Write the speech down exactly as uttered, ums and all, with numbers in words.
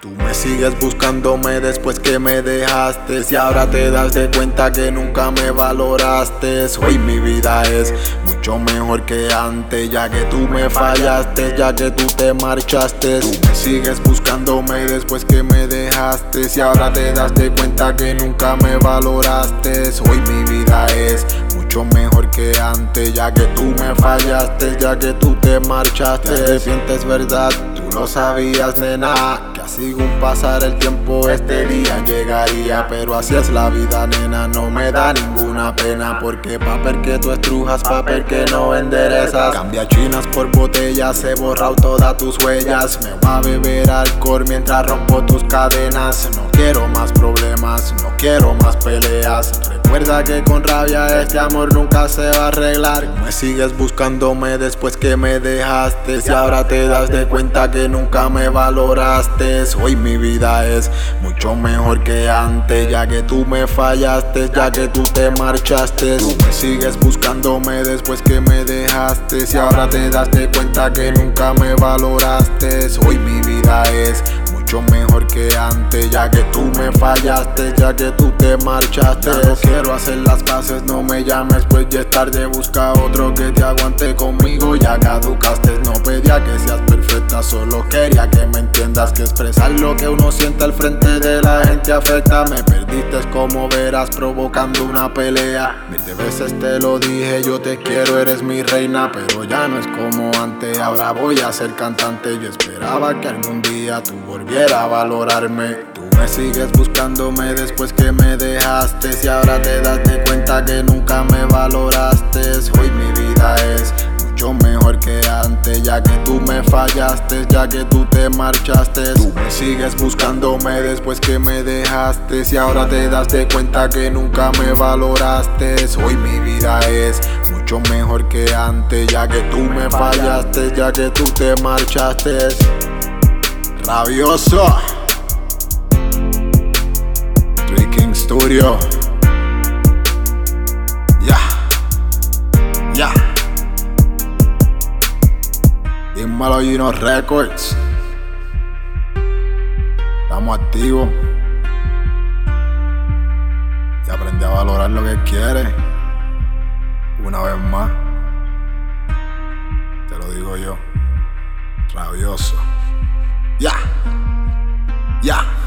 Tú me sigues buscándome después que me dejaste, y ahora te das de cuenta que nunca me valoraste. Hoy mi vida es mucho mejor que antes, ya que tú me fallaste, ya que tú te marchaste. Tú me sigues buscándome después que me dejaste, y ahora te das de cuenta que nunca me valoraste. Hoy mi vida es mucho mejor que antes, ya que tú me fallaste, ya que tú te marchaste. Te arrepientes, verdad, tú lo sabías, nena, que así un pasar el tiempo este día llegaría. Pero así es la vida, nena, no me da ninguna pena, porque papel que tú estrujas, papel que no enderezas. Cambia chinas por botellas, he borrado todas tus huellas. Me voy a beber alcohol mientras rompo tus cadenas. No quiero más problemas, no quiero más peleas. Recuerda que con rabia este amor nunca se va a arreglar. Me sigues buscándome después que me dejaste, y ahora te das de cuenta que nunca me valoraste. Hoy mi vida es mucho mejor que antes, ya que tú me fallaste, ya que tú te marchaste. Tú me sigues buscándome después que me dejaste, y ahora te das de cuenta que nunca me valoraste. Hoy mi vida es mucho mejor que antes, ya que tú me fallaste, ya que tú te marchaste. Ya no quiero hacer las paces, no me llames, pues ya es tarde. Busca otro que te aguante conmigo, ya caducaste. No pedía que seas perfecta, solo quería que me entiendas, que expresar lo que uno siente al frente de la gente afecta. Me perdiste, como verás, provocando una pelea. Mil de veces te lo dije, yo te quiero, eres mi reina, pero ya no es como antes. Ahora voy a ser cantante. Yo esperaba que algún día tú volvieras a valorarme. Tú me sigues buscándome después que me dejaste, y ahora te das de cuenta que nunca me valoraste. Hoy mi vida es mucho mejor que antes, ya que tú me fallaste, ya que tú te marchaste. Tú me sigues buscándome después que me dejaste, y ahora te das de cuenta que nunca me valoraste. Hoy mi vida es mucho mejor que antes, ya que tú me fallaste, ya que tú te marchaste. Rabioso Three King Studio. Ya, ya. Dímelo, Gino Records. Estamos activos. Y aprende a valorar lo que quieres. Una vez más, te lo digo yo. Rabioso. Ya, ya.